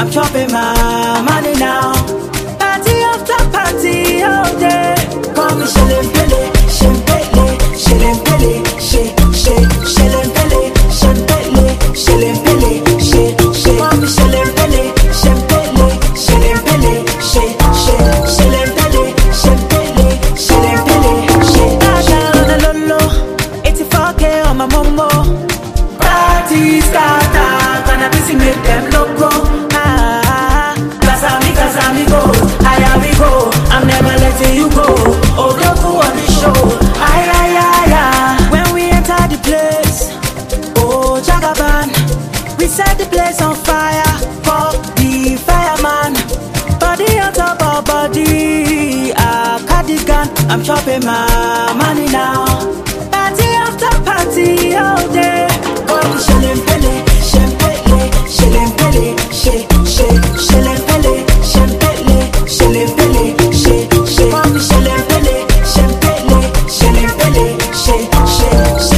I'm chopping my money now. Party after party all day. Call me Shilling-Pele, Shilling-Pele, Shilling-Pele, Shilling-Pele, Shilling-Pele, Shilling-Pele, call me Shilling-Pele, Shilling-Pele, Shilling-Pele, Shilling-Pele, Shilling-Pele, Shilling-Pele, on the low, 84K on my momo. Party starter, gonna busy make them loco. Cause go, higher we go. I'm never letting you go. Oh, look on the show. Aye. When we enter the place, oh Jagaban, we set the place on fire. For the fireman, body on top of body. Cardigan, I'm chopping my money now. Party after party all day. Call me Shilling-Pele, Shilling-Pele, Shilling-Pele, Shilling-Pele, Shilling-Pele, call me Shilling-Pele, Shilling-Pele, Shilling-Pele,